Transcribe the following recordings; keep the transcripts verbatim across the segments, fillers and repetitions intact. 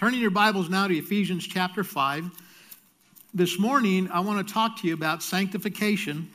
Turning your Bibles now to Ephesians chapter five. This morning, I want to talk to you about sanctification.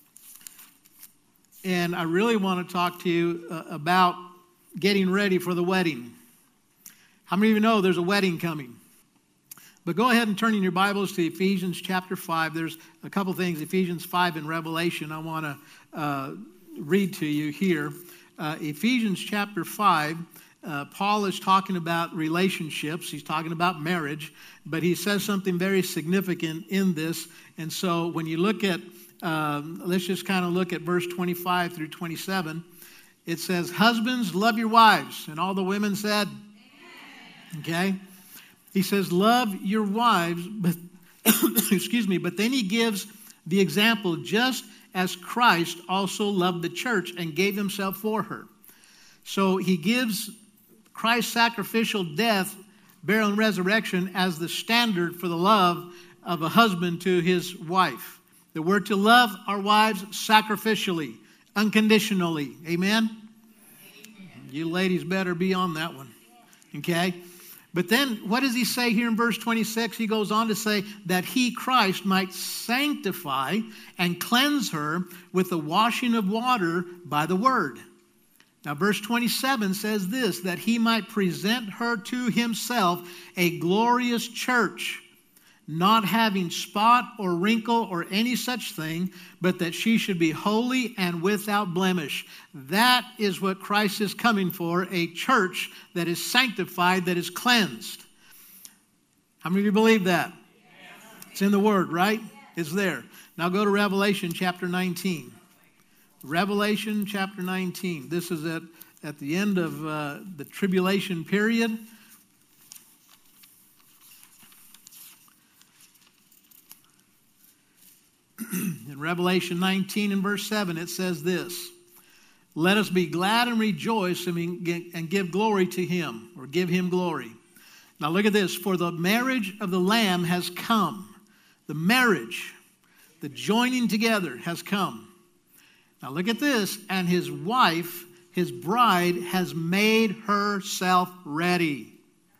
And I really want to talk to you uh, about getting ready for the wedding. How many of you know there's a wedding coming? But go ahead and turn in your Bibles to Ephesians chapter five. There's a couple things, Ephesians five and Revelation, I want to uh, read to you here. Uh, Ephesians chapter five. Uh, Paul is talking about relationships. He's talking about marriage, but he says something very significant in this. And so when you look at, um, let's just kind of look at verse twenty-five through twenty-seven. It says, husbands, love your wives. And all the women said, amen. Okay. He says, love your wives, but excuse me, but then he gives the example, just as Christ also loved the church and gave himself for her. So he gives Christ's sacrificial death, burial, and resurrection as the standard for the love of a husband to his wife. That we're to love our wives sacrificially, unconditionally. Amen? Amen? You ladies better be on that one. Okay? But then what does he say here in verse twenty-six? He goes on to say that he, Christ, might sanctify and cleanse her with the washing of water by the word. Now, verse twenty-seven says this, that he might present her to himself a glorious church, not having spot or wrinkle or any such thing, but that she should be holy and without blemish. That is what Christ is coming for, a church that is sanctified, that is cleansed. How many of you believe that? It's in the Word, right? It's there. Now go to Revelation chapter nineteen. Revelation chapter nineteen. This is at, at the end of uh, the tribulation period. In Revelation nineteen and verse seven, it says this, let us be glad and rejoice and give glory to him, or give him glory. Now look at this, for the marriage of the Lamb has come. The marriage, the joining together has come. Now look at this, and his wife, his bride, has made herself ready.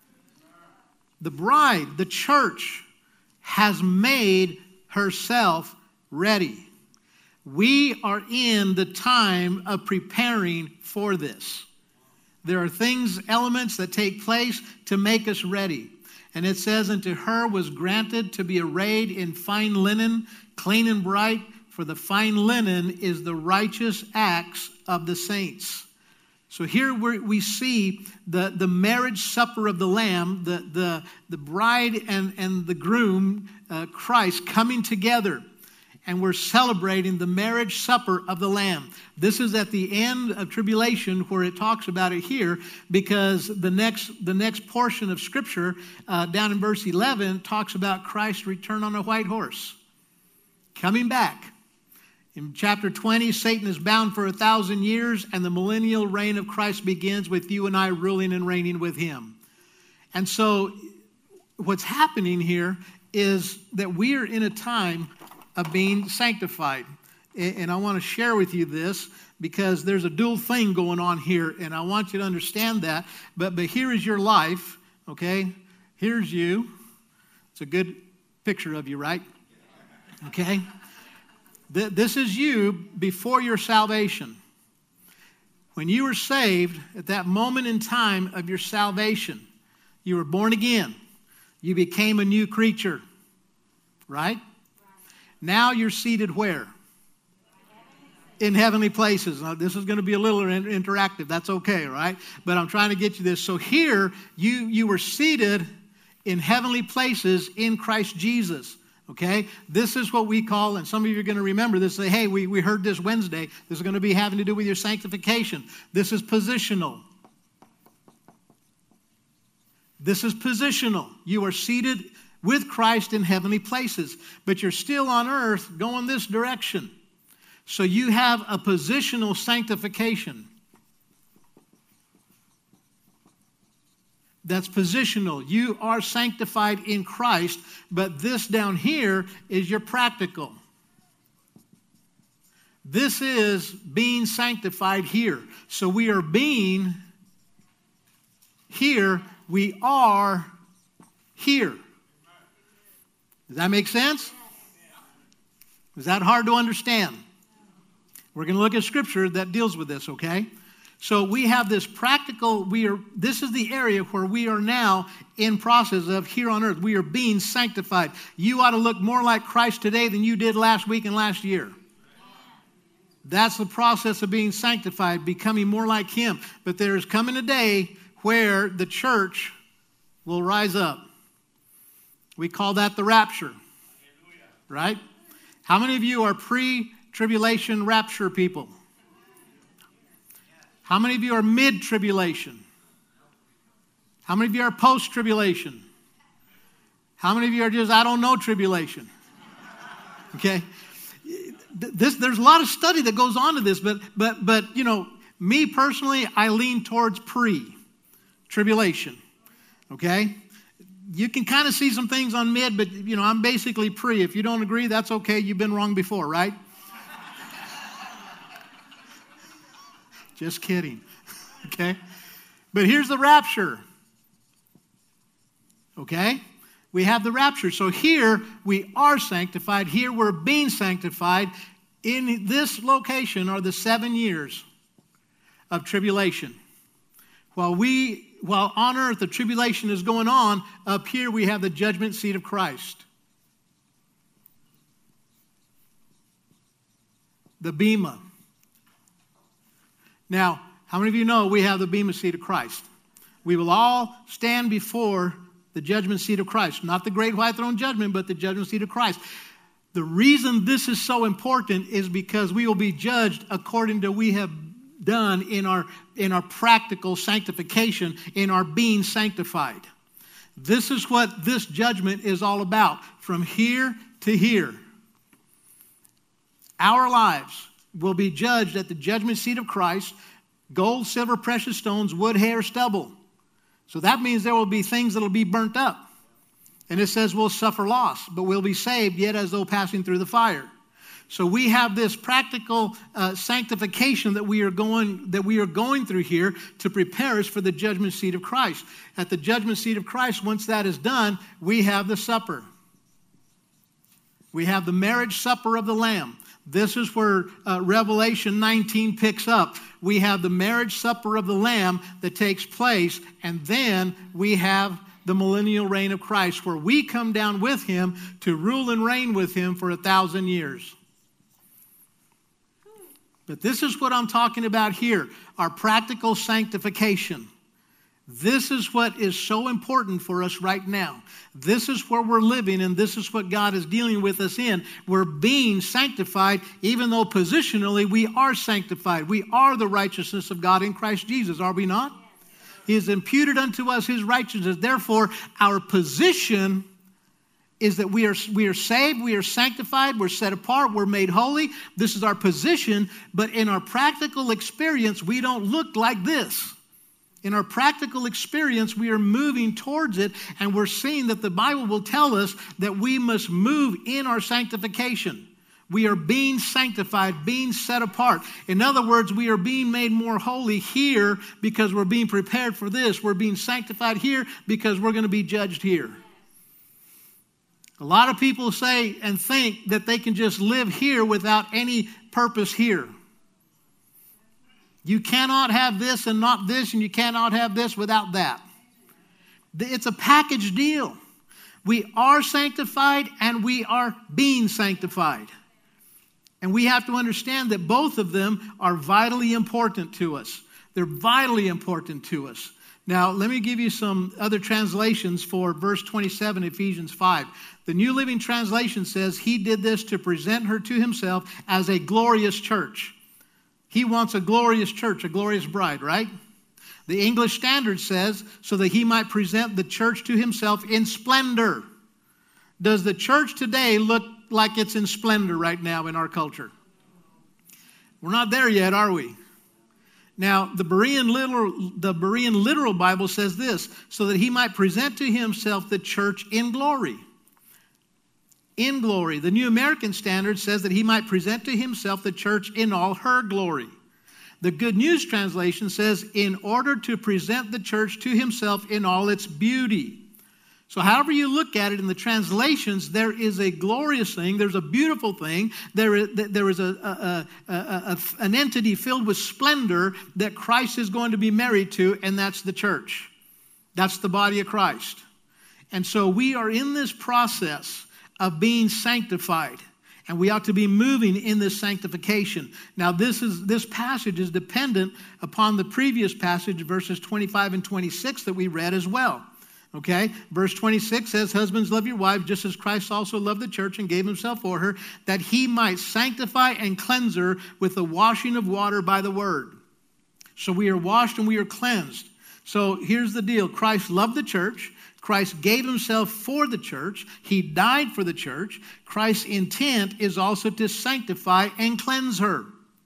The bride, the church, has made herself ready. We are in the time of preparing for this. There are things, elements that take place to make us ready. And it says, and to her was granted to be arrayed in fine linen, clean and bright, for the fine linen is the righteous acts of the saints. So here we see the, the marriage supper of the Lamb, the, the, the bride and, and the groom, uh, Christ, coming together. And we're celebrating the marriage supper of the Lamb. This is at the end of tribulation where it talks about it here, because the next, the next portion of Scripture, uh, down in verse eleven, talks about Christ's return on a white horse, coming back. In chapter twenty, Satan is bound for a thousand years, and the millennial reign of Christ begins with you and I ruling and reigning with him. And so what's happening here is that we are in a time of being sanctified. And I want to share with you this because there's a dual thing going on here, and I want you to understand that. But, but here is your life, okay? Here's you. It's a good picture of you, right? Okay? This is you before your salvation. When you were saved, at that moment in time of your salvation, you were born again. You became a new creature, right? Now you're seated where? In heavenly places. Now, this is going to be a little interactive. That's okay, right? But I'm trying to get you this. So here, you, you were seated in heavenly places in Christ Jesus. Okay, this is what we call, and some of you are going to remember this, say, hey, we, we heard this Wednesday. This is going to be having to do with your sanctification. This is positional. This is positional. You are seated with Christ in heavenly places, but you're still on earth going this direction. So you have a positional sanctification. That's positional. You are sanctified in Christ, but this down here is your practical. This is being sanctified here. So we are being here, we are here. Does that make sense? Is that hard to understand? We're going to look at scripture that deals with this, okay? So we have this practical, we are, this is the area where we are now in process of here on earth. We are being sanctified. You ought to look more like Christ today than you did last week and last year. That's the process of being sanctified, becoming more like Him. But there is coming a day where the church will rise up. We call that the rapture, right? How many of you are pre-tribulation rapture people? How many of you are mid-tribulation? How many of you are post-tribulation? How many of you are just, I don't know, tribulation? Okay? This, there's a lot of study that goes on to this, but, but, but you know, me personally, I lean towards pre-tribulation. Okay? You can kind of see some things on mid, but, you know, I'm basically pre. If you don't agree, that's okay. You've been wrong before, right? Just kidding. Okay? But here's the rapture. Okay? We have the rapture. So here we are sanctified. Here we're being sanctified. In this location are the seven years of tribulation. While we, while on earth the tribulation is going on, up here we have the judgment seat of Christ. The Bema. Now, how many of you know we have the Bema seat of Christ? We will all stand before the judgment seat of Christ. Not the great white throne judgment, but the judgment seat of Christ. The reason this is so important is because we will be judged according to what we have done in our, in our practical sanctification, in our being sanctified. This is what this judgment is all about, from here to here. Our lives will be judged at the judgment seat of Christ, gold, silver, precious stones, wood, hair, stubble. So that means there will be things that will be burnt up. And it says we'll suffer loss, but we'll be saved yet as though passing through the fire. So we have this practical uh, sanctification that we are going that we are going through here to prepare us for the judgment seat of Christ. At the judgment seat of Christ, once that is done, we have the supper. We have the marriage supper of the Lamb. This is where uh, Revelation nineteen picks up. We have the marriage supper of the Lamb that takes place, and then we have the millennial reign of Christ, where we come down with Him to rule and reign with Him for a thousand years. But this is what I'm talking about here, our practical sanctification. This is what is so important for us right now. This is where we're living, and this is what God is dealing with us in. We're being sanctified, even though positionally we are sanctified. We are the righteousness of God in Christ Jesus, are we not? He has imputed unto us His righteousness. Therefore, our position is that we are, we are saved, we are sanctified, we're set apart, we're made holy. This is our position, but in our practical experience, we don't look like this. In our practical experience, we are moving towards it, and we're seeing that the Bible will tell us that we must move in our sanctification. We are being sanctified, being set apart. In other words, we are being made more holy here because we're being prepared for this. We're being sanctified here because we're going to be judged here. A lot of people say and think that they can just live here without any purpose here. You cannot have this and not this, and you cannot have this without that. It's a package deal. We are sanctified and we are being sanctified. And we have to understand that both of them are vitally important to us. They're vitally important to us. Now, let me give you some other translations for verse twenty-seven, Ephesians five. The New Living Translation says, He did this to present her to Himself as a glorious church. He wants a glorious church, a glorious bride, right? The English Standard says, so that He might present the church to Himself in splendor. Does the church today look like it's in splendor right now in our culture? We're not there yet, are we? Now, the Berean literal, the Berean literal Bible says this, so that He might present to Himself the church in glory. In glory. The New American Standard says that He might present to Himself the church in all her glory. The Good News Translation says, in order to present the church to Himself in all its beauty. So however you look at it in the translations, there is a glorious thing. There's a beautiful thing. There is, there is a, a, a, a, an entity filled with splendor that Christ is going to be married to, and that's the church. That's the body of Christ. And so we are in this process of being sanctified, and we ought to be moving in this sanctification. Now, this is this passage is dependent upon the previous passage, verses twenty-five and twenty-six that we read as well. Okay, verse twenty-six says, husbands, love your wives, just as Christ also loved the church and gave himself for her, that he might sanctify and cleanse her with the washing of water by the word. So we are washed and we are cleansed. So here's the deal. Christ loved the church. Christ gave himself for the church. He died for the church. Christ's intent is also to sanctify and cleanse her.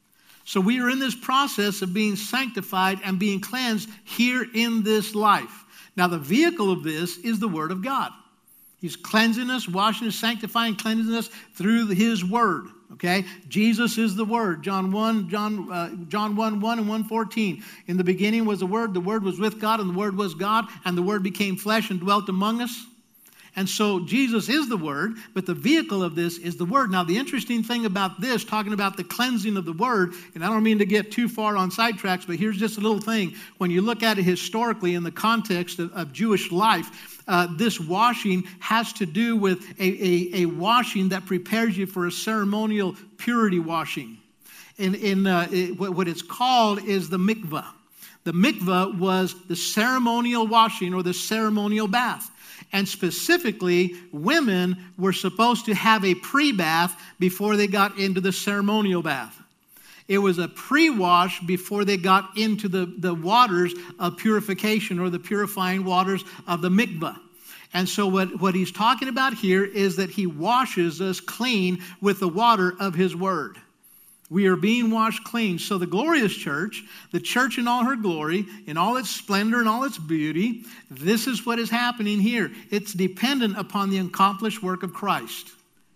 So we are in this process of being sanctified and being cleansed here in this life. Now, the vehicle of this is the Word of God. He's cleansing us, washing us, sanctifying, cleansing us through his Word. Okay? Jesus is the Word. John one, John, uh, John one, one and one fourteen. In the beginning was the Word. The Word was with God, and the Word was God. And the Word became flesh and dwelt among us. And so Jesus is the Word, but the vehicle of this is the Word. Now, the interesting thing about this, talking about the cleansing of the Word, and I don't mean to get too far on sidetracks, but here's just a little thing. When you look at it historically in the context of, of Jewish life, uh, this washing has to do with a, a, a washing that prepares you for a ceremonial purity washing. And in, uh, it, what it's called is the mikvah. The mikvah was the ceremonial washing or the ceremonial bath. And specifically, women were supposed to have a pre-bath before they got into the ceremonial bath. It was a pre-wash before they got into the, the waters of purification or the purifying waters of the mikvah. And so what, what he's talking about here is that he washes us clean with the water of his word. We are being washed clean. So the glorious church, the church in all her glory, in all its splendor and all its beauty, this is what is happening here. It's dependent upon the accomplished work of Christ.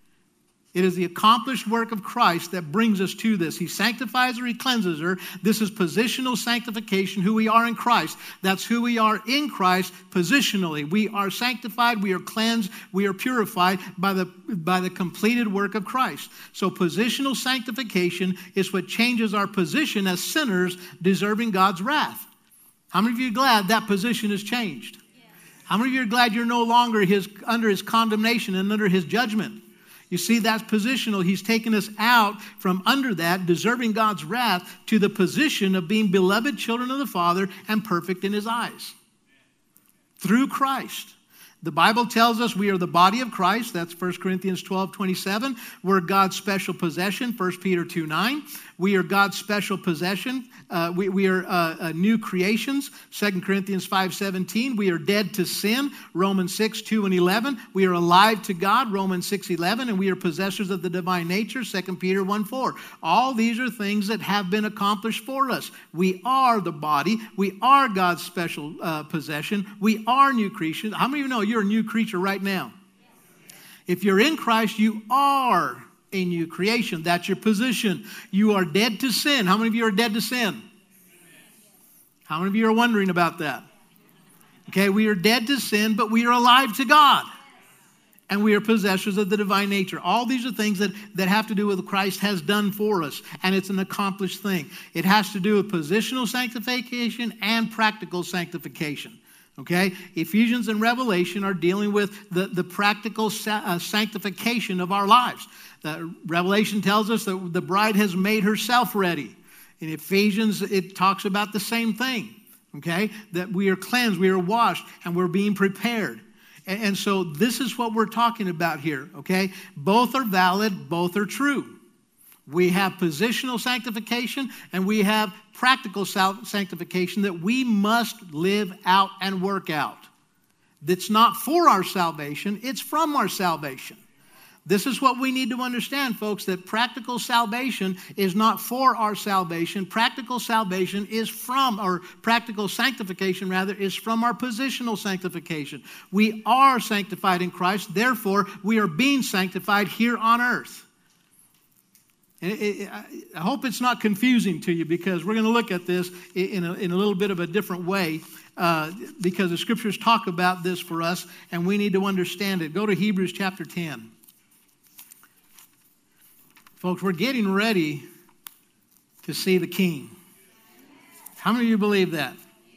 It is the accomplished work of Christ that brings us to this. He sanctifies her, he cleanses her. This is positional sanctification, who we are in Christ. That's who we are in Christ positionally. We are sanctified, we are cleansed, we are purified by the, by the completed work of Christ. So positional sanctification is what changes our position as sinners deserving God's wrath. How many of you are glad that position has changed? Yes. How many of you are glad you're no longer his, under his condemnation and under his judgment? You see, that's positional. He's taken us out from under that, deserving God's wrath, to the position of being beloved children of the Father and perfect in his eyes. Through Christ. The Bible tells us we are the body of Christ. That's First Corinthians twelve twenty-seven. We're God's special possession. First Peter two nine. We are God's special possession. Uh, we, we are uh, uh, new creations. Second Corinthians five seventeen. We are dead to sin. Romans six two and eleven. We are alive to God. Romans six eleven. And we are possessors of the divine nature. Second Peter one four. All these are things that have been accomplished for us. We are the body. We are God's special uh, possession. We are new creations. How many of you know you're a new creature right now? If you're in Christ, you are a new creation. That's your position. You are dead to sin. How many of you are dead to sin? How many of you are wondering about that? Okay, we are dead to sin, but we are alive to God. And we are possessors of the divine nature. All these are things that, that have to do with what Christ has done for us. And it's an accomplished thing. It has to do with positional sanctification and practical sanctification. Okay? Ephesians and Revelation are dealing with the, the practical sa- uh, sanctification of our lives. The Revelation tells us that the bride has made herself ready. In Ephesians, it talks about the same thing. Okay? That we are cleansed, we are washed, and we're being prepared. And, and so this is what we're talking about here. Okay? Both are valid, both are true. We have positional sanctification and we have practical sanctification that we must live out and work out. That's not for our salvation, it's from our salvation. This is what we need to understand, folks, that practical salvation is not for our salvation. Practical salvation is from, or practical sanctification, rather, is from our positional sanctification. We are sanctified in Christ, therefore, we are being sanctified here on earth. And it, it, I hope it's not confusing to you because we're going to look at this in a, in a little bit of a different way. uh, because the scriptures talk about this for us, and we need to understand it. Go to Hebrews chapter ten. Folks, we're getting ready to see the King. How many of you believe that?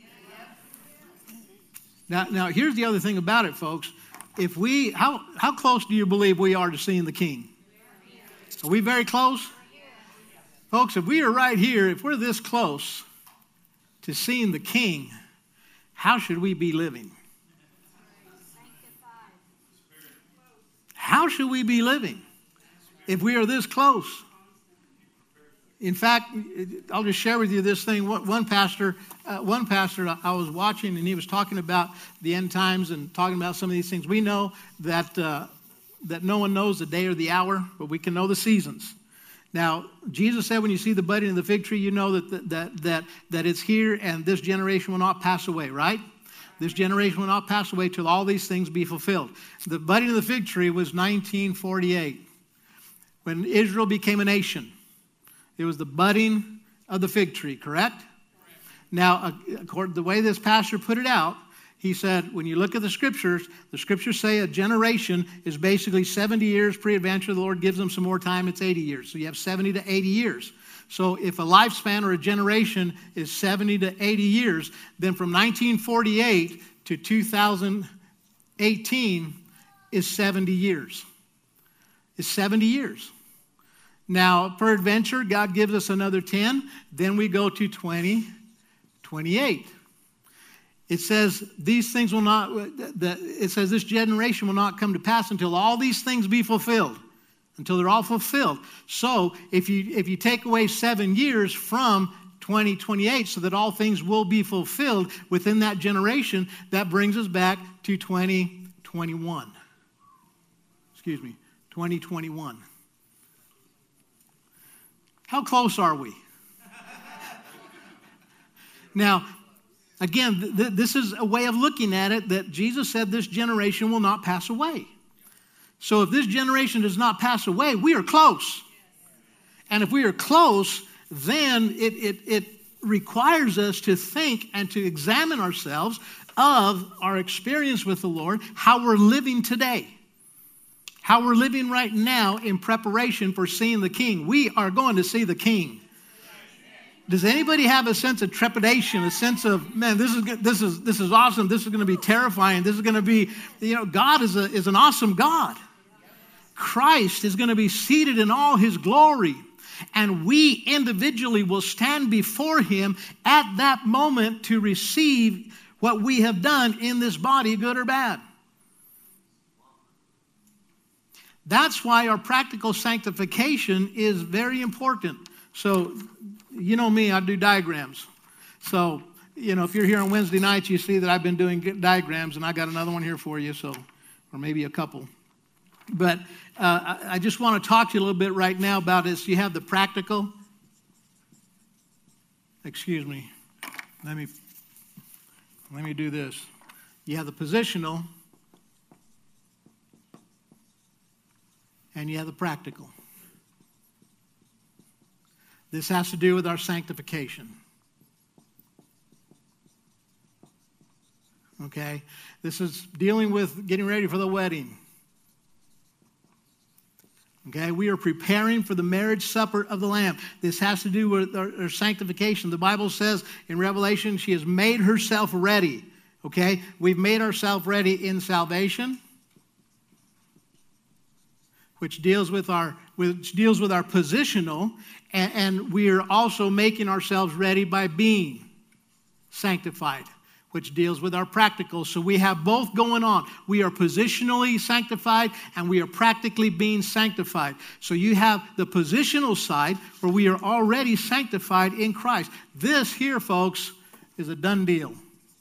Now, now here's the other thing about it, folks. If we, how, how close do you believe we are to seeing the King? Are we very close? Folks, if we are right here, if we're this close to seeing the King, how should we be living? How should we be living if we are this close? In fact, I'll just share with you this thing. One pastor, uh, one pastor I was watching, and he was talking about the end times and talking about some of these things. We know that uh, that no one knows the day or the hour, but we can know the seasons. Now, Jesus said, when you see the budding of the fig tree, you know that that that that it's here, and this generation will not pass away. Right? This generation will not pass away till all these things be fulfilled. The budding of the fig tree was nineteen forty-eight, when Israel became a nation. It was the budding of the fig tree, correct? Now, according to the way this pastor put it out, he said, when you look at the scriptures, the scriptures say a generation is basically seventy years pre-adventure. The Lord gives them some more time, it's eighty years. So you have seventy to eighty years. So if a lifespan or a generation is seventy to eighty years, then from nineteen forty-eight to two thousand eighteen is seventy years. It's seventy years. Now, peradventure, God gives us another ten. Then we go to twenty twenty-eight. It says these things will not, it says this generation will not come to pass until all these things be fulfilled, until they're all fulfilled. So if you if you take away seven years from twenty twenty-eight so that all things will be fulfilled within that generation, that brings us back to twenty twenty-one. Excuse me, twenty twenty-one. How close are we? Now, again, th- th- this is a way of looking at it that Jesus said this generation will not pass away. So if this generation does not pass away, we are close. And if we are close, then it, it, it requires us to think and to examine ourselves of our experience with the Lord, how we're living today. How we're living right now in preparation for seeing the King. We are going to see the King. Does anybody have a sense of trepidation, a sense of, man, this is this is this is awesome. This is going to be terrifying. This is going to be, you know, God is a is an awesome God. Christ is going to be seated in all his glory, and we individually will stand before him at that moment to receive what we have done in this body, good or bad. That's why our practical sanctification is very important. So, you know me, I do diagrams. So, you know, if you're here on Wednesday nights, you see that I've been doing diagrams, and I got another one here for you, so, or maybe a couple. But uh, I just want to talk to you a little bit right now about this. You have the practical. Excuse me. Let me, let me do this. You have the positional. And you have the practical. This has to do with our sanctification. Okay? This is dealing with getting ready for the wedding. Okay? We are preparing for the marriage supper of the Lamb. This has to do with our, our sanctification. The Bible says in Revelation, she has made herself ready. Okay? We've made ourselves ready in salvation, which deals with our which deals with our positional, and, and we are also making ourselves ready by being sanctified, which deals with our practical. So we have both going on. We are positionally sanctified, and we are practically being sanctified. So you have the positional side where we are already sanctified in Christ. This here, folks, is a done deal.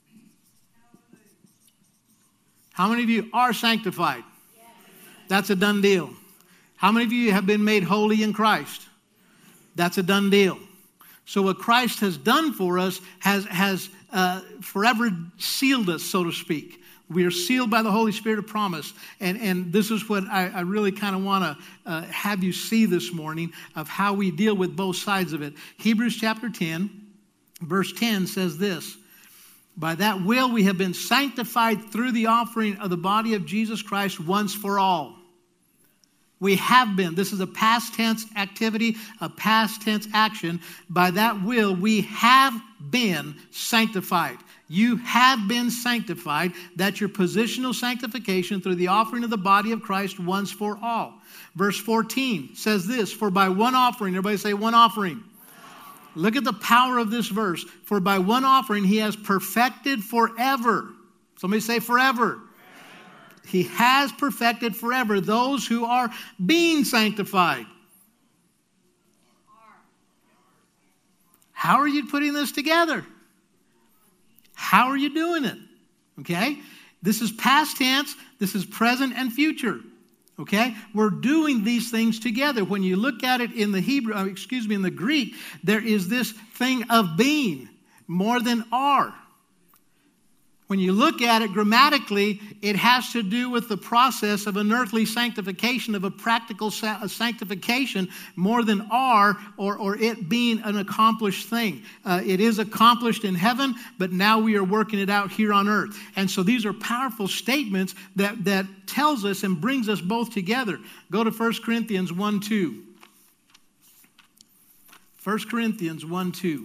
How many of you are sanctified? That's a done deal. How many of you have been made holy in Christ? That's a done deal. So what Christ has done for us has, has uh, forever sealed us, so to speak. We are sealed by the Holy Spirit of promise. And, and this is what I, I really kind of want to uh, have you see this morning of how we deal with both sides of it. Hebrews chapter ten, verse ten says this. By that will we have been sanctified through the offering of the body of Jesus Christ once for all. We have been. This is a past tense activity, a past tense action. By that will we have been sanctified. You have been sanctified. That's your positional sanctification through the offering of the body of Christ once for all. Verse fourteen says this, for by one offering, everybody say one offering. Look at the power of this verse. For by one offering he has perfected forever. Somebody say forever. Forever. He has perfected forever those who are being sanctified. How are you putting this together? How are you doing it? Okay? This is past tense. This is present and future. Okay? We're doing these things together. When you look at it in the Hebrew, uh, excuse me, in the Greek, there is this thing of being more than are. When you look at it grammatically, it has to do with the process of an earthly sanctification, of a practical sa- a sanctification more than are, or, or it being an accomplished thing. Uh, it is accomplished in heaven, but now we are working it out here on earth. And so these are powerful statements that, that tells us and brings us both together. Go to First Corinthians one two. First Corinthians one two.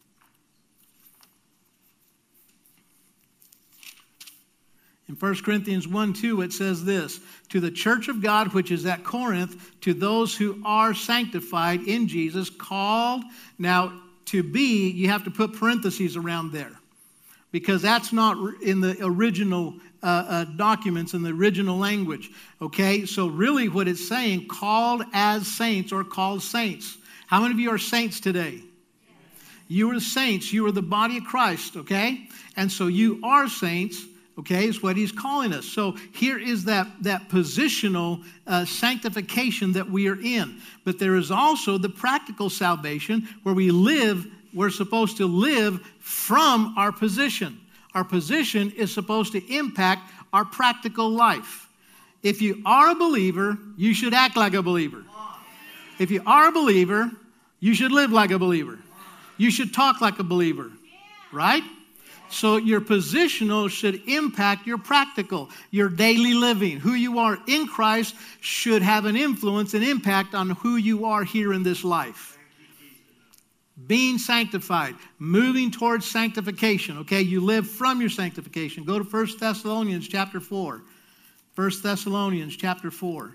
In First Corinthians one two, it says this, to the church of God which is at Corinth, to those who are sanctified in Jesus, called. Now, to be, you have to put parentheses around there, because that's not in the original uh, uh, documents, in the original language. Okay, so really what it's saying, called as saints or called saints. How many of you are saints today? You are saints. You are the body of Christ, okay? And so you are saints. Okay, is what he's calling us. So here is that, that positional uh, sanctification that we are in. But there is also the practical salvation where we live, we're supposed to live from our position. Our position is supposed to impact our practical life. If you are a believer, you should act like a believer. If you are a believer, you should live like a believer. You should talk like a believer, right? So your positional should impact your practical, your daily living. Who you are in Christ should have an influence and impact on who you are here in this life. Being sanctified, moving towards sanctification. Okay, you live from your sanctification. Go to First Thessalonians chapter four. First Thessalonians chapter four.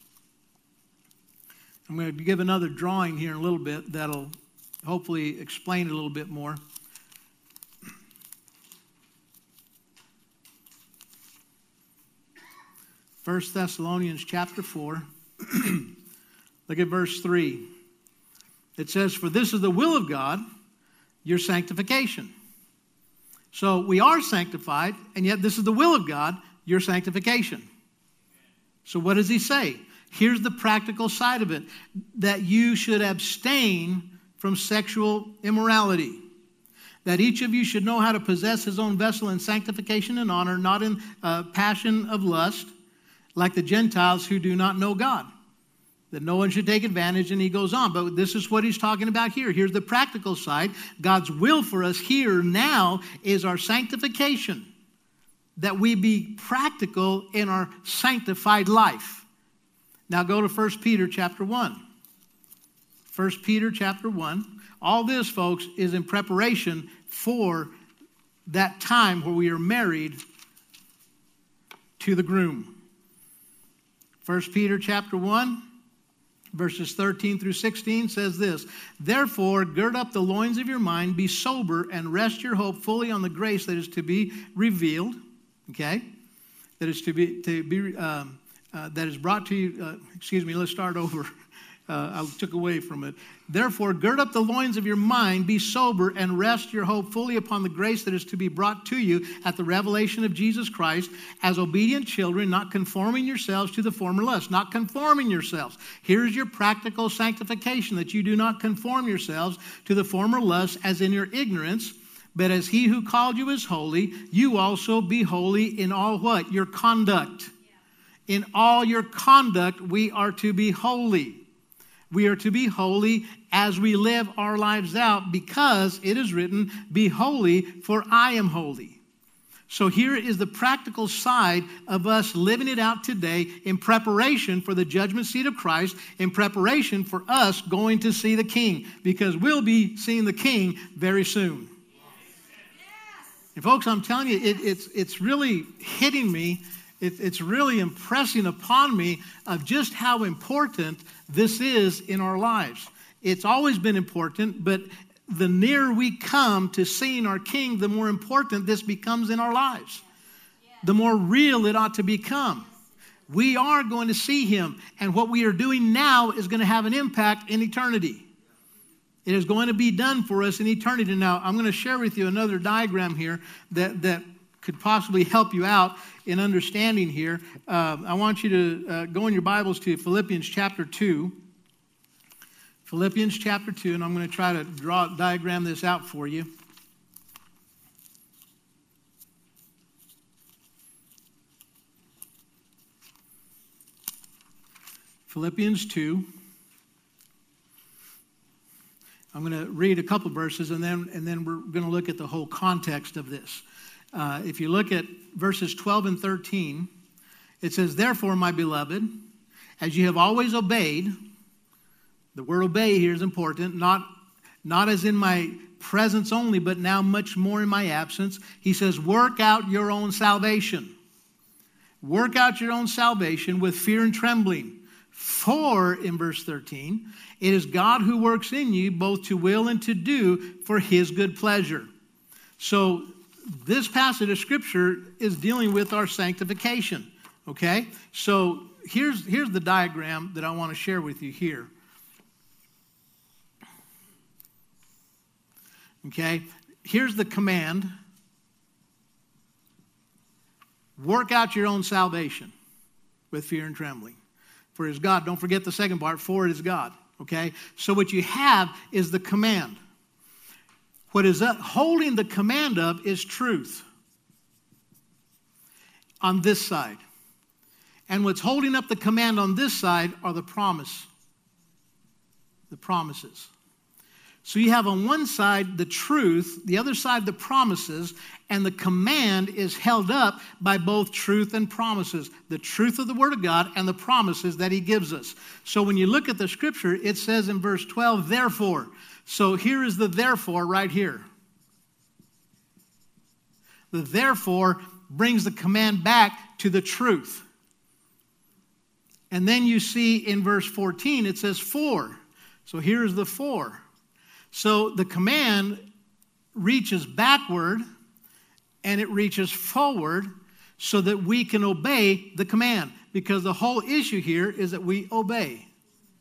I'm going to give another drawing here in a little bit that'll hopefully explain it a little bit more. First Thessalonians chapter four, look at verse three. It says, for this is the will of God, your sanctification. So we are sanctified, and yet this is the will of God, your sanctification. So what does he say? Here's the practical side of it, that you should abstain from sexual immorality. That each of you should know how to possess his own vessel in sanctification and honor, not in uh, passion of lust, like the Gentiles who do not know God. That no one should take advantage, and he goes on. But this is what he's talking about here. Here's the practical side. God's will for us here now is our sanctification. That we be practical in our sanctified life. Now go to First Peter chapter one. First Peter chapter one. All this, folks, is in preparation for that time where we are married to the groom. First Peter chapter one, verses thirteen through sixteen says this, therefore, gird up the loins of your mind, be sober, and rest your hope fully on the grace that is to be revealed, okay, that is to be, to be um, uh, that is brought to you, uh, excuse me, let's start over. Uh, I took away from it. Therefore, gird up the loins of your mind, be sober, and rest your hope fully upon the grace that is to be brought to you at the revelation of Jesus Christ, as obedient children, not conforming yourselves to the former lust. Not conforming yourselves. Here's your practical sanctification, that you do not conform yourselves to the former lust as in your ignorance, but as he who called you is holy, you also be holy in all what? Your conduct. In all your conduct, we are to be holy. We are to be holy as we live our lives out, because it is written, be holy, for I am holy. So here is the practical side of us living it out today in preparation for the judgment seat of Christ, in preparation for us going to see the King, because we'll be seeing the King very soon. And folks, I'm telling you, it, it's, it's really hitting me. It, it's really impressing upon me of just how important this is in our lives. It's always been important, but the nearer we come to seeing our King, the more important this becomes in our lives. The more real it ought to become. We are going to see him, and what we are doing now is going to have an impact in eternity. It is going to be done for us in eternity. Now, I'm going to share with you another diagram here that, that could possibly help you out in understanding here. Uh, I want you to uh, go in your Bibles to Philippians chapter two. Philippians chapter two, and I'm going to try to draw, diagram this out for you. Philippians two. I'm going to read a couple verses, and then, and then we're going to look at the whole context of this. Uh, if you look at verses twelve and thirteen, it says, therefore, my beloved, as you have always obeyed. The word obey here is important, not, not as in my presence only, but now much more in my absence. He says, work out your own salvation. Work out your own salvation with fear and trembling. For, in verse thirteen, it is God who works in you both to will and to do for his good pleasure. So this passage of Scripture is dealing with our sanctification. Okay? So here's, here's the diagram that I want to share with you here. Okay, here's the command. Work out your own salvation with fear and trembling. For it is God. Don't forget the second part. For it is God. Okay, so what you have is the command. What is up, holding the command up is truth on this side. And what's holding up the command on this side are the promise. The promises. So you have on one side the truth, the other side the promises, and the command is held up by both truth and promises. The truth of the Word of God and the promises that he gives us. So when you look at the Scripture, it says in verse twelve, therefore. So here is the therefore right here. The therefore brings the command back to the truth. And then you see in verse fourteen, it says for. So here is the for. So the command reaches backward and it reaches forward so that we can obey the command. Because the whole issue here is that we obey.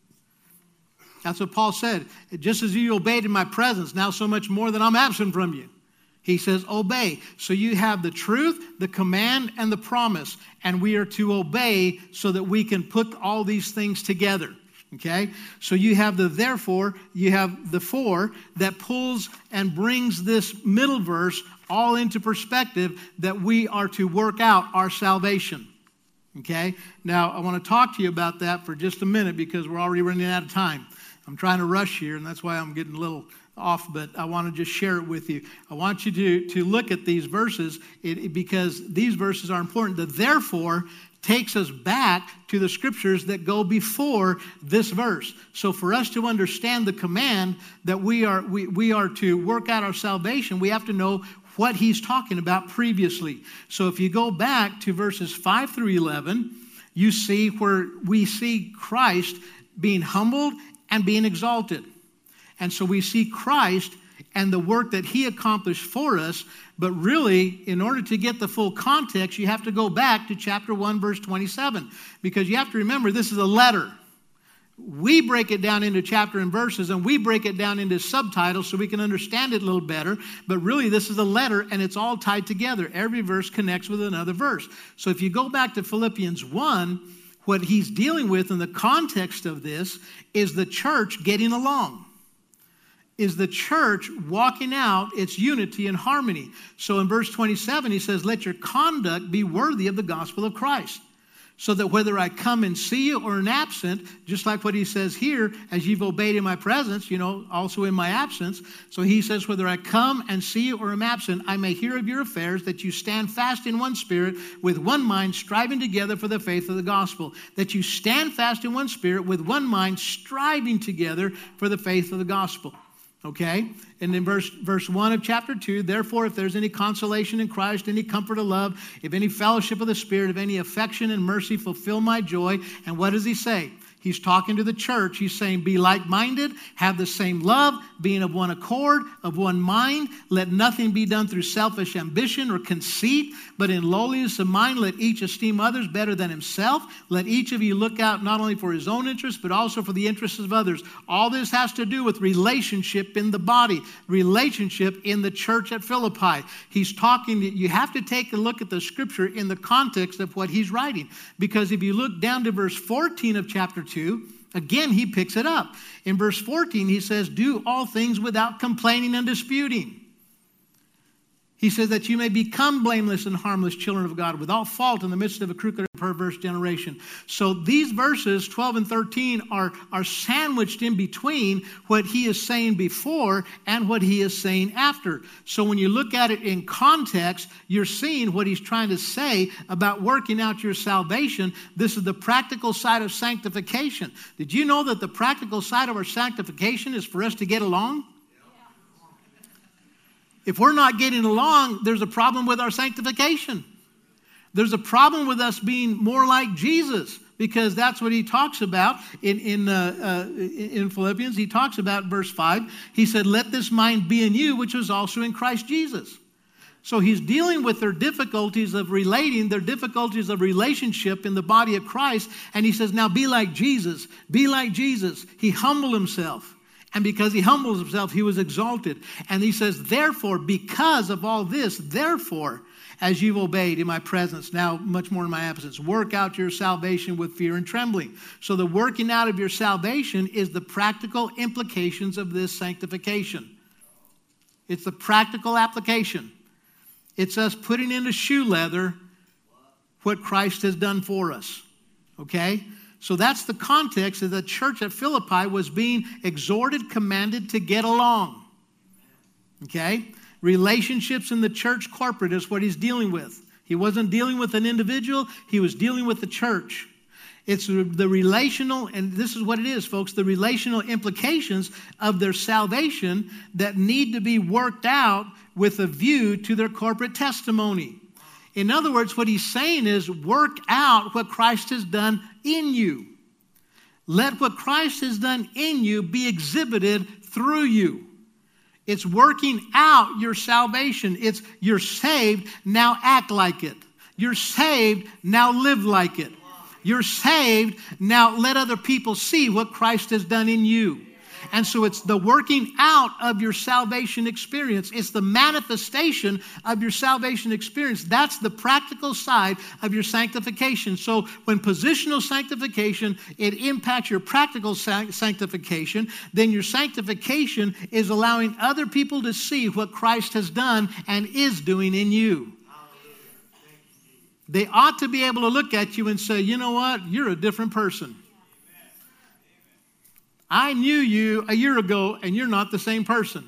That's what Paul said. Just as you obeyed in my presence, now so much more that I'm absent from you. He says obey. So you have the truth, the command, and the promise. And we are to obey so that we can put all these things together. Okay, so you have the therefore, you have the for that pulls and brings this middle verse all into perspective that we are to work out our salvation. Okay, now I want to talk to you about that for just a minute because we're already running out of time. I'm trying to rush here, and that's why I'm getting a little off, but I want to just share it with you. I want you to, to look at these verses it, because these verses are important. The therefore takes us back to the scriptures that go before this verse. So for us to understand the command that we are we, we are to work out our salvation, we have to know what he's talking about previously. So if you go back to verses five through eleven, you see where we see Christ being humbled and being exalted. And so we see Christ and the work that he accomplished for us. But really, in order to get the full context, you have to go back to chapter one, verse twenty-seven. Because you have to remember, this is a letter. We break it down into chapter and verses, and we break it down into subtitles so we can understand it a little better. But really, this is a letter, and it's all tied together. Every verse connects with another verse. So if you go back to Philippians one, what he's dealing with in the context of this is the church getting along. Is the church walking out its unity and harmony. So in verse twenty-seven, he says, let your conduct be worthy of the gospel of Christ. so that whether I come and see you or am absent, just like what he says here, as you've obeyed in my presence, you know, also in my absence. So he says, whether I come and see you or am absent, I may hear of your affairs, that you stand fast in one spirit, with one mind, striving together for the faith of the gospel. That you stand fast in one spirit, with one mind, striving together for the faith of the gospel. Okay? And in verse, verse one of chapter two, therefore, if there's any consolation in Christ, any comfort of love, if any fellowship of the Spirit, if any affection and mercy, fulfill my joy. And what does he say? He's talking to the church. He's saying, be like-minded, have the same love, being of one accord, of one mind. Let nothing be done through selfish ambition or conceit, but in lowliness of mind, let each esteem others better than himself. Let each of you look out not only for his own interests, but also for the interests of others. All this has to do with relationship in the body, relationship in the church at Philippi. He's talking, you have to take a look at the scripture in the context of what he's writing. Because if you look down to verse fourteen of chapter two, again, he picks it up. In verse fourteen, he says, do all things without complaining and disputing. He says that you may become blameless and harmless children of God, without fault in the midst of a crooked and perverse generation. So these verses, twelve and thirteen, are, are sandwiched in between what he is saying before and what he is saying after. So when you look at it in context, you're seeing what he's trying to say about working out your salvation. This is the practical side of sanctification. Did you know that the practical side of our sanctification is for us to get along? If we're not getting along, there's a problem with our sanctification. There's a problem with us being more like Jesus, because that's what he talks about in, in, uh, uh, in Philippians. He talks about verse five. He said, let this mind be in you, which was also in Christ Jesus. So he's dealing with their difficulties of relating, their difficulties of relationship in the body of Christ. And he says, now be like Jesus. Be like Jesus. He humbled himself. And because he humbles himself, he was exalted. And he says, therefore, because of all this, therefore, as you've obeyed in my presence, now much more in my absence, work out your salvation with fear and trembling. So the working out of your salvation is the practical implications of this sanctification. It's the practical application. It's us putting into shoe leather what Christ has done for us. Okay? So that's the context that the church at Philippi was being exhorted, commanded to get along. Okay? Relationships in the church corporate is what he's dealing with. He wasn't dealing with an individual. He was dealing with the church. It's the relational, and this is what it is, folks, the relational implications of their salvation that need to be worked out with a view to their corporate testimony. In other words, what he's saying is work out what Christ has done in you. Let what Christ has done in you be exhibited through you. It's working out your salvation. It's you're saved, now act like it. You're saved, now live like it. You're saved, now let other people see what Christ has done in you. And so it's the working out of your salvation experience. It's the manifestation of your salvation experience. That's the practical side of your sanctification. So when positional sanctification, it impacts your practical sanctification, then your sanctification is allowing other people to see what Christ has done and is doing in you. They ought to be able to look at you and say, you know what? You're a different person. I knew you a year ago, and you're not the same person.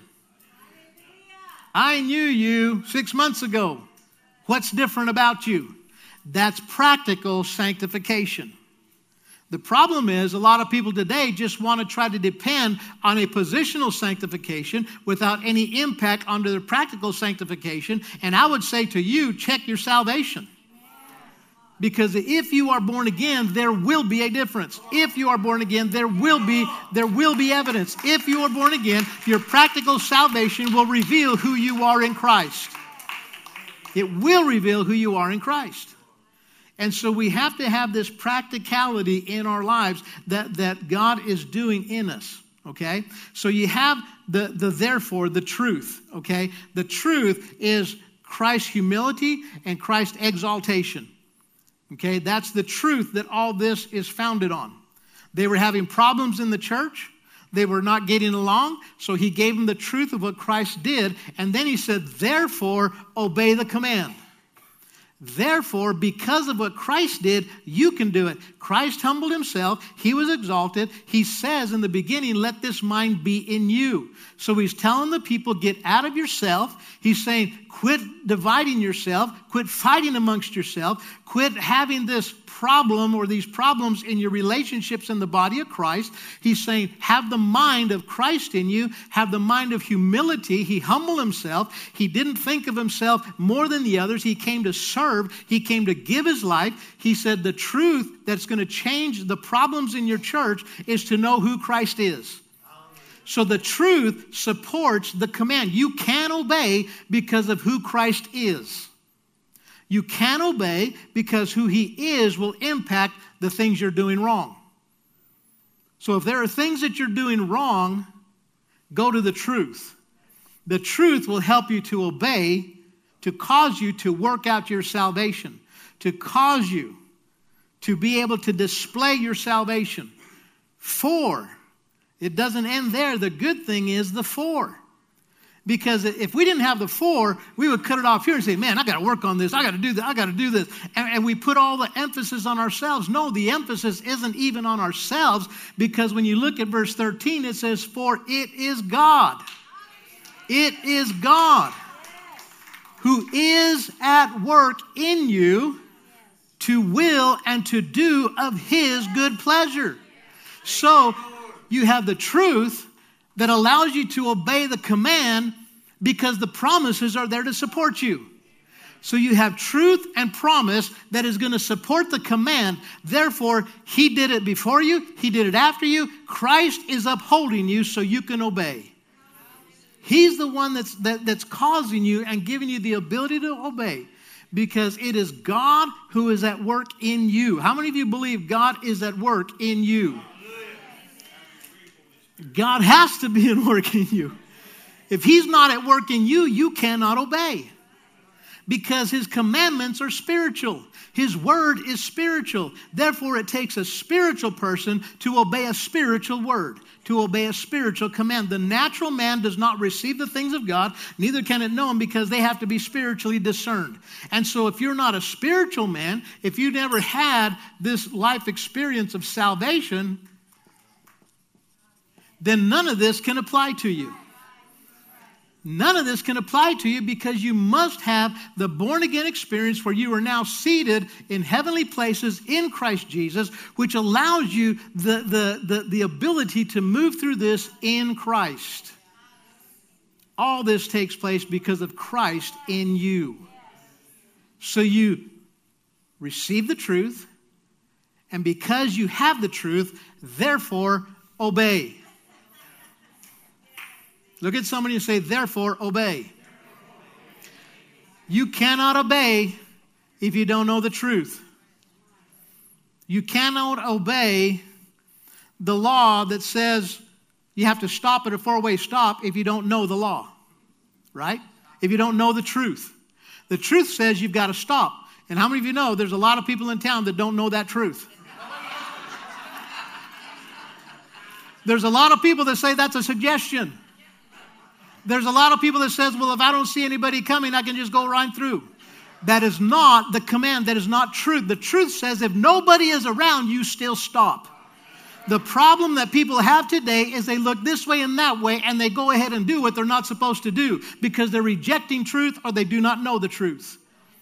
I knew you six months ago. What's different about you? That's practical sanctification. The problem is a lot of people today just want to try to depend on a positional sanctification without any impact onto their practical sanctification. And I would say to you, check your salvation. Because if you are born again, there will be a difference. If you are born again, there will be, there will be evidence. If you are born again, your practical salvation will reveal who you are in Christ. It will reveal who you are in Christ. And so we have to have this practicality in our lives that, that God is doing in us. Okay? So you have the, the therefore, the truth. Okay? The truth is Christ's humility and Christ's exaltation. Okay, that's the truth that all this is founded on. They were having problems in the church. They were not getting along. So he gave them the truth of what Christ did. And then he said, therefore, obey the command. Therefore, because of what Christ did, you can do it. Christ humbled himself. He was exalted. He says in the beginning, let this mind be in you. So he's telling the people, get out of yourself. He's saying, quit dividing yourself. Quit fighting amongst yourself. Quit having this problem or these problems in your relationships in the body of Christ. He's saying, have the mind of Christ in you. Have the mind of humility. He humbled himself. He didn't think of himself more than the others. He came to serve. He came to give his life. He said the truth that's going to change the problems in your church is to know who Christ is. So the truth supports the command. You can obey because of who Christ is. You can obey because who he is will impact the things you're doing wrong. So if there are things that you're doing wrong, go to the truth. The truth will help you to obey, to cause you to work out your salvation, to cause you to be able to display your salvation. For, it doesn't end there. The good thing is the for. Because if we didn't have the for, we would cut it off here and say, man, I got to work on this. I got to do that. I got to do this. And, and we put all the emphasis on ourselves. No, the emphasis isn't even on ourselves, because when you look at verse thirteen, it says, for it is God. It is God who is at work in you to will and to do of his good pleasure. So you have the truth that allows you to obey the command because the promises are there to support you. So you have truth and promise that is going to support the command. Therefore, he did it before you. He did it after you. Christ is upholding you so you can obey. He's the one that's, that, that's causing you and giving you the ability to obey, because it is God who is at work in you. How many of you believe God is at work in you? God has to be at work in you. If he's not at work in you, you cannot obey. Because his commandments are spiritual. His word is spiritual. Therefore, it takes a spiritual person to obey a spiritual word, to obey a spiritual command. The natural man does not receive the things of God, neither can it know them, because they have to be spiritually discerned. And so if you're not a spiritual man, if you never had this life experience of salvation, then none of this can apply to you. None of this can apply to you, because you must have the born-again experience where you are now seated in heavenly places in Christ Jesus, which allows you the, the, the, the ability to move through this in Christ. All this takes place because of Christ in you. So you receive the truth, and because you have the truth, therefore obey. Look at somebody and say, therefore, obey. You cannot obey if you don't know the truth. You cannot obey the law that says you have to stop at a four-way stop if you don't know the law, right? If you don't know the truth. The truth says you've got to stop. And how many of you know there's a lot of people in town that don't know that truth? There's a lot of people that say that's a suggestion. There's a lot of people that says, well, if I don't see anybody coming, I can just go right through. That is not the command. That is not truth. The truth says if nobody is around, you still stop. The problem that people have today is they look this way and that way, and they go ahead and do what they're not supposed to do because they're rejecting truth or they do not know the truth.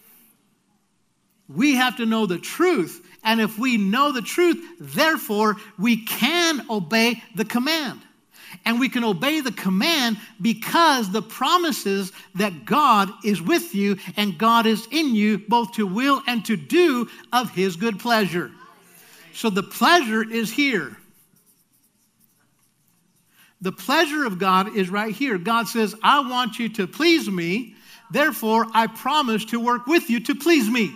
We have to know the truth. And if we know the truth, therefore, we can obey the command. And we can obey the command because the promises that God is with you and God is in you, both to will and to do of his good pleasure. So the pleasure is here. The pleasure of God is right here. God says, I want you to please me. Therefore, I promise to work with you to please me.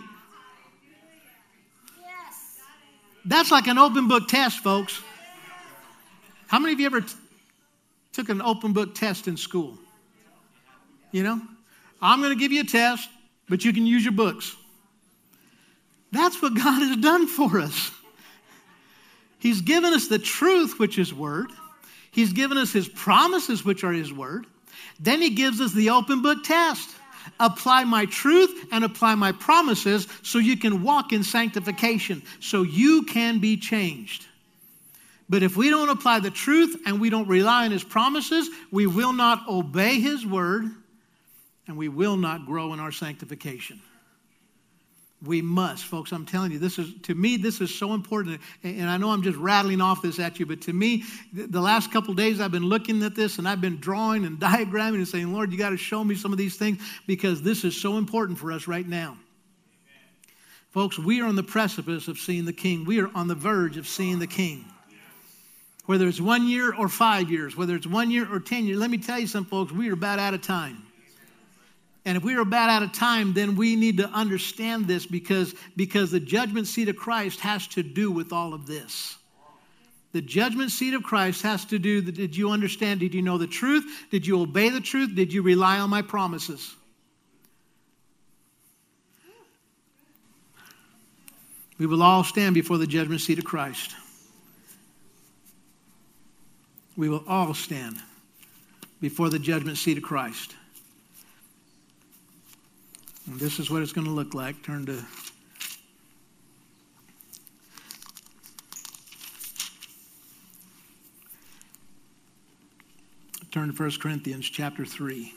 That's like an open book test, folks. How many of you ever t- took an open book test in school? You know, I'm going to give you a test, but you can use your books. That's what God has done for us. He's given us the truth, which is word. He's given us his promises, which are his word. Then he gives us the open book test. Apply my truth and apply my promises so you can walk in sanctification, so you can be changed. But if we don't apply the truth and we don't rely on his promises, we will not obey his word and we will not grow in our sanctification. We must, folks, I'm telling you, this is, to me, this is so important. And I know I'm just rattling off this at you, but to me, the last couple of days I've been looking at this and I've been drawing and diagramming and saying, Lord, you got to show me some of these things because this is so important for us right now. Amen. Folks, we are on the precipice of seeing the King. We are on the verge of seeing the King. Whether it's one year or five years, whether it's one year or ten years, let me tell you something, folks, we are about out of time. And if we are about out of time, then we need to understand this because, because the judgment seat of Christ has to do with all of this. The judgment seat of Christ has to do, did you understand? Did you know the truth? Did you obey the truth? Did you rely on my promises? We will all stand before the judgment seat of Christ. We will all stand before the judgment seat of Christ. And this is what it's going to look like. Turn to Turn to First Corinthians chapter three.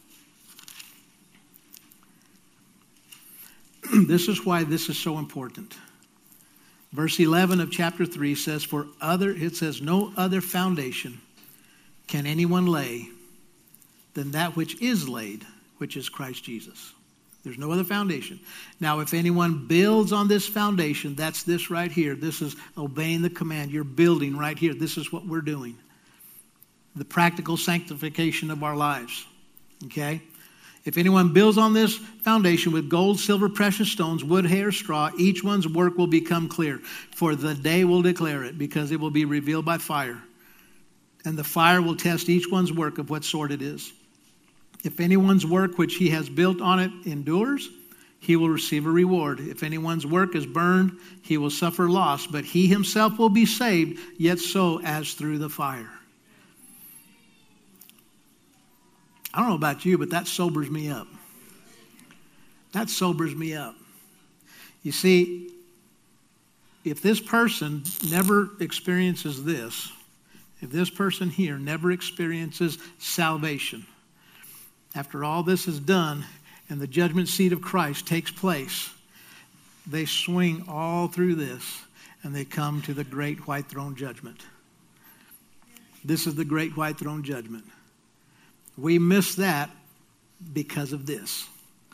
This is why this is so important. Verse eleven of chapter three says, For other, it says, no other foundation can anyone lay than that which is laid, which is Christ Jesus. There's no other foundation. Now, if anyone builds on this foundation, that's this right here. This is obeying the command. You're building right here. This is what we're doing. The practical sanctification of our lives. Okay? If anyone builds on this foundation with gold, silver, precious stones, wood, hair, straw, each one's work will become clear. For the day will declare it, because it will be revealed by fire. And the fire will test each one's work of what sort it is. If anyone's work which he has built on it endures, he will receive a reward. If anyone's work is burned, he will suffer loss, but he himself will be saved, yet so as through the fire. I don't know about you, but that sobers me up. That sobers me up. You see, if this person never experiences this, if this person here never experiences salvation, after all this is done and the judgment seat of Christ takes place, they swing all through this and they come to the great white throne judgment. This is the great white throne judgment. We miss that because of this.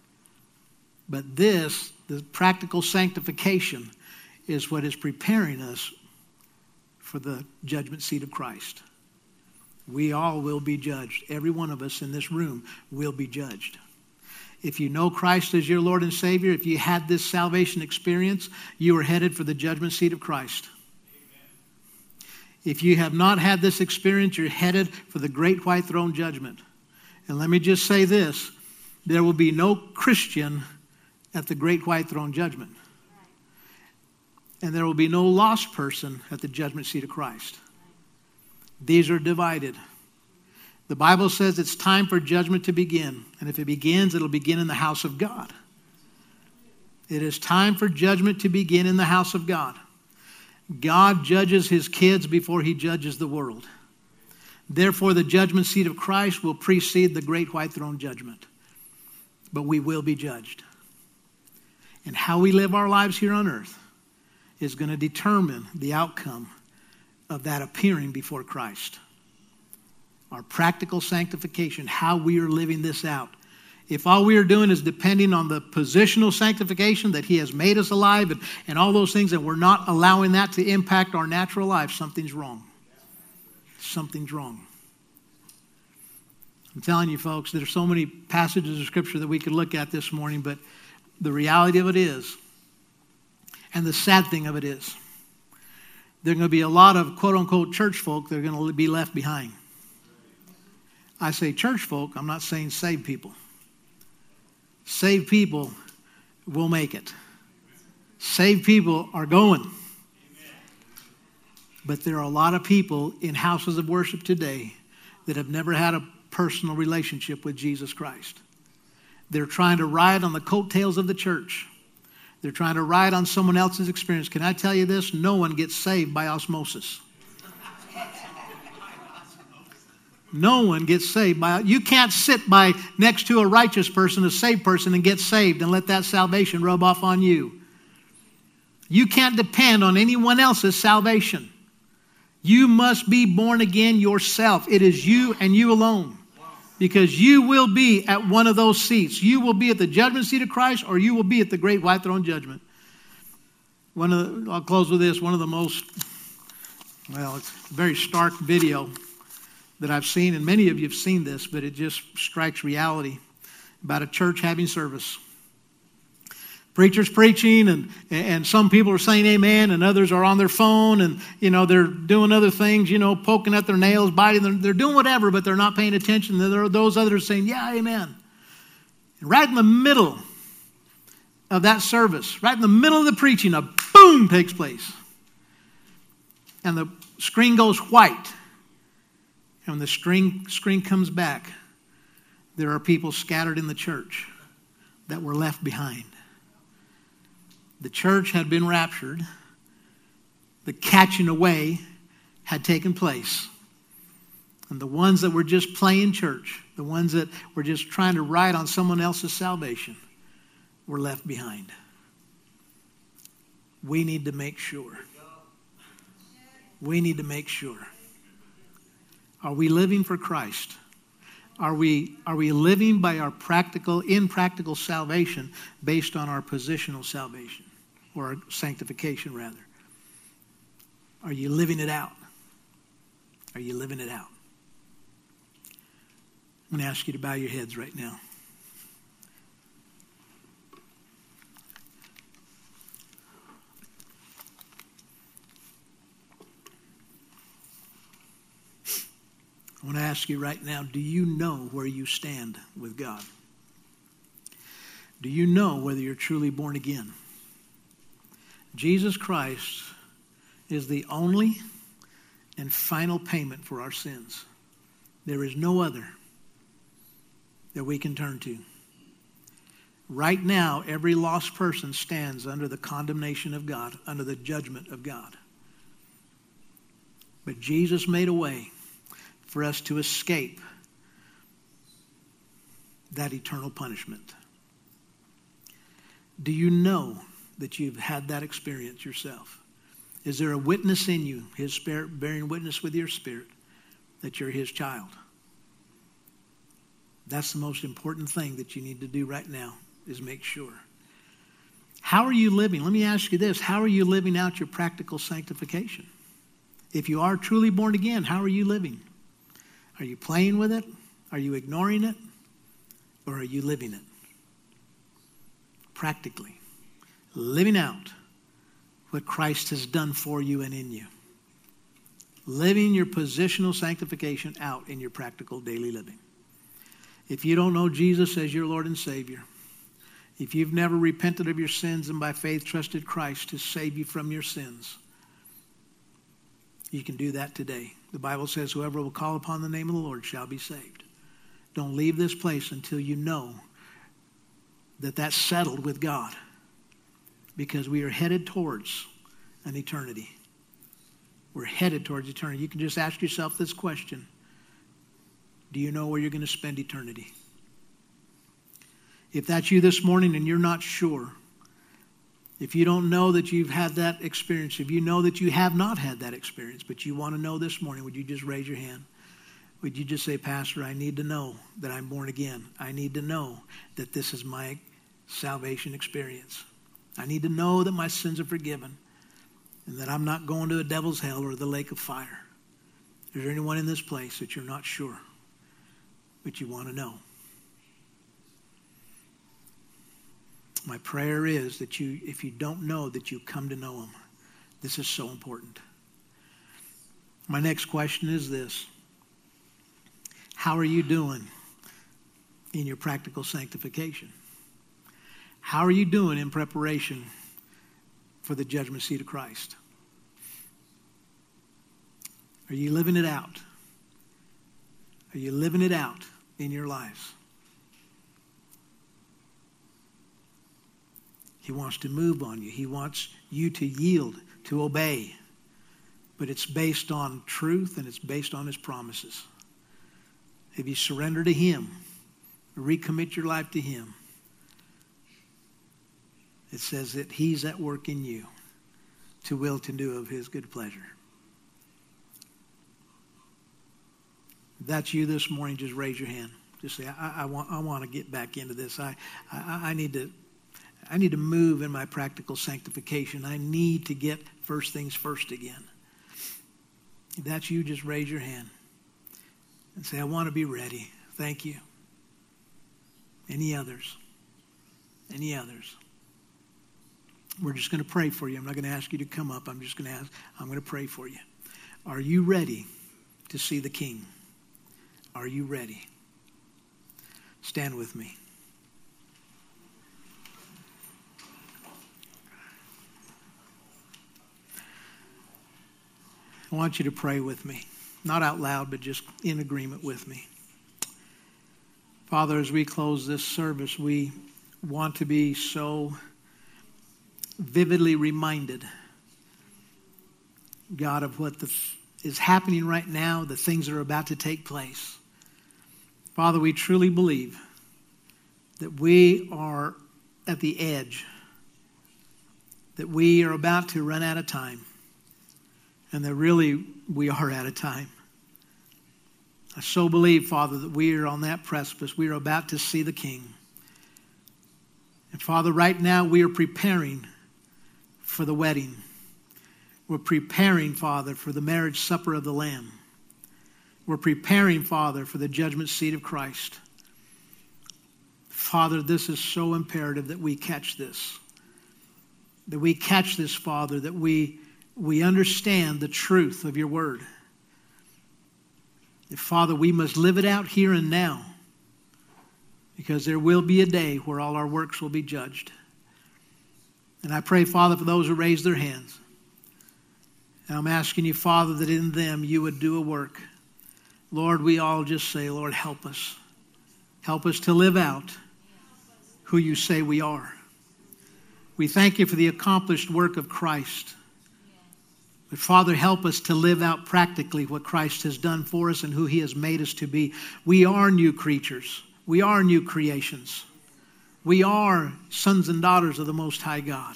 But this, the practical sanctification, is what is preparing us for the judgment seat of Christ. We all will be judged. Every one of us in this room will be judged. If you know Christ as your Lord and Savior, if you had this salvation experience, you are headed for the judgment seat of Christ. Amen. If you have not had this experience, you're headed for the great white throne judgment. And let me just say this, there will be no Christian at the great white throne judgment. And there will be no lost person at the judgment seat of Christ. These are divided. The Bible says it's time for judgment to begin. And if it begins, it'll begin in the house of God. It is time for judgment to begin in the house of God. God judges his kids before he judges the world. Therefore, the judgment seat of Christ will precede the great white throne judgment. But we will be judged. And how we live our lives here on earth is going to determine the outcome of that appearing before Christ. Our practical sanctification, how we are living this out. If all we are doing is depending on the positional sanctification that he has made us alive and, and all those things, and we're not allowing that to impact our natural life, something's wrong. Something's wrong. I'm telling you, folks, there's so many passages of Scripture that we could look at this morning, but the reality of it is, and the sad thing of it is, there are going to be a lot of quote-unquote church folk that are going to be left behind. I say church folk, I'm not saying saved people. Saved people will make it. Saved people are going. But there are a lot of people in houses of worship today that have never had a personal relationship with Jesus Christ. They're trying to ride on the coattails of the church. They're trying to ride on someone else's experience. Can I tell you this? No one gets saved by osmosis. No one gets saved by, you can't sit by next to a righteous person, a saved person, and get saved and let that salvation rub off on you. You can't depend on anyone else's salvation. You must be born again yourself. It is you and you alone. Because you will be at one of those seats. You will be at the judgment seat of Christ, or you will be at the great white throne judgment. One of the, I'll close with this. One of the most, well, it's a very stark video that I've seen, and many of you have seen this, but it just strikes reality about a church having service. Preachers preaching, and and some people are saying amen, and others are on their phone, and you know they're doing other things, you know, poking at their nails, biting them. They're doing whatever, but they're not paying attention. There are those others saying, yeah, amen. And right in the middle of that service, right in the middle of the preaching, a boom takes place. And the screen goes white. And when the screen, screen comes back, there are people scattered in the church that were left behind. The church had been raptured. The catching away had taken place. And the ones that were just playing church, the ones that were just trying to ride on someone else's salvation, were left behind. We need to make sure. We need to make sure. Are we living for Christ? Are we, are we living by our practical, impractical salvation based on our positional salvation? Or our sanctification, rather. Are you living it out? Are you living it out? I'm going to ask you to bow your heads right now. I want to ask you right now, do you know where you stand with God? Do you know whether you're truly born again? Jesus Christ is the only and final payment for our sins. There is no other that we can turn to. Right now, every lost person stands under the condemnation of God, under the judgment of God. But Jesus made a way for us to escape that eternal punishment. Do you know that you've had that experience yourself? Is there a witness in you, his spirit bearing witness with your spirit, that you're his child? That's the most important thing that you need to do right now, is make sure. How are you living? Let me ask you this. How are you living out your practical sanctification? If you are truly born again, how are you living? Are you playing with it? Are you ignoring it? Or are you living it? Practically. Living out what Christ has done for you and in you. Living your positional sanctification out in your practical daily living. If you don't know Jesus as your Lord and Savior, if you've never repented of your sins and by faith trusted Christ to save you from your sins, you can do that today. The Bible says whoever will call upon the name of the Lord shall be saved. Don't leave this place until you know that that's settled with God, because we are headed towards an eternity. We're headed towards eternity. You can just ask yourself this question. Do you know where you're going to spend eternity? If that's you this morning and you're not sure, if you don't know that you've had that experience, if you know that you have not had that experience, but you want to know this morning, would you just raise your hand? Would you just say, Pastor, I need to know that I'm born again. I need to know that this is my salvation experience. I need to know that my sins are forgiven and that I'm not going to a devil's hell or the lake of fire. Is there anyone in this place that you're not sure, but you want to know? My prayer is that you, if you don't know, that you come to know him. This is so important. My next question is this. How are you doing in your practical sanctification? How are you doing in preparation for the judgment seat of Christ? Are you living it out? Are you living it out in your lives? He wants to move on you. He wants you to yield, to obey. But it's based on truth and it's based on his promises. If you surrender to him, recommit your life to him, it says that he's at work in you to will to do of his good pleasure. If that's you this morning, just raise your hand. Just say, I, I want I want to get back into this. I, I I need to I need to move in my practical sanctification. I need to get first things first again. If that's you, just raise your hand and say, I want to be ready. Thank you. Any others? Any others? We're just going to pray for you. I'm not going to ask you to come up. I'm just going to ask, I'm going to pray for you. Are you ready to see the King? Are you ready? Stand with me. I want you to pray with me. Not out loud, but just in agreement with me. Father, as we close this service, we want to be so vividly reminded, God, of what the, is happening right now, the things that are about to take place. Father, we truly believe that we are at the edge, that we are about to run out of time, and that really we are out of time. I so believe, Father, that we are on that precipice. We are about to see the King. And Father, right now we are preparing for the wedding. We're preparing, Father, for the marriage supper of the Lamb. We're preparing, Father, for the judgment seat of Christ. Father, this is so imperative that we catch this. That we catch this, Father, that we, we understand the truth of your word. That, Father, we must live it out here and now, because there will be a day where all our works will be judged. And I pray, Father, for those who raise their hands. And I'm asking you, Father, that in them you would do a work. Lord, we all just say, Lord, help us. Help us to live out who you say we are. We thank you for the accomplished work of Christ. But Father, help us to live out practically what Christ has done for us and who he has made us to be. We are new creatures. We are new creations. We are sons and daughters of the Most High God.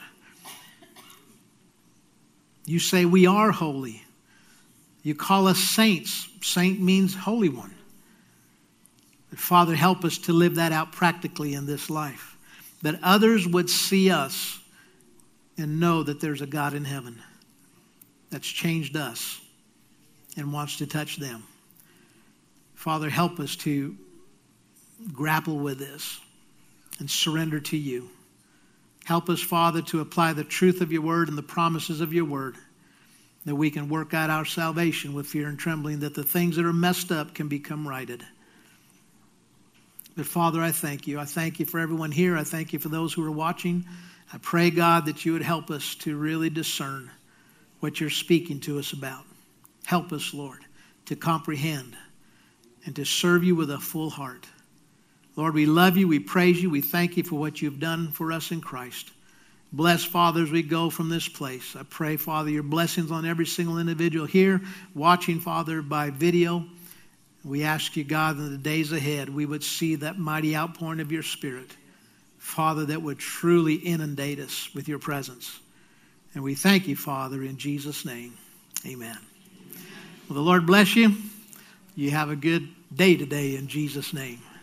You say we are holy. You call us saints. Saint means holy one. But Father, help us to live that out practically in this life. That others would see us and know that there's a God in heaven that's changed us and wants to touch them. Father, help us to grapple with this and surrender to you. Help us, Father, to apply the truth of your word and the promises of your word, that we can work out our salvation with fear and trembling, that the things that are messed up can become righted. But Father, I thank you. I thank you for everyone here. I thank you for those who are watching. I pray, God, that you would help us to really discern what you're speaking to us about. Help us, Lord, to comprehend and to serve you with a full heart. Lord, we love you. We praise you. We thank you for what you've done for us in Christ. Bless, Father, as we go from this place. I pray, Father, your blessings on every single individual here, watching, Father, by video. We ask you, God, in the days ahead, we would see that mighty outpouring of your Spirit, Father, that would truly inundate us with your presence. And we thank you, Father, in Jesus' name. Amen. Well, the Lord bless you. You have a good day today in Jesus' name.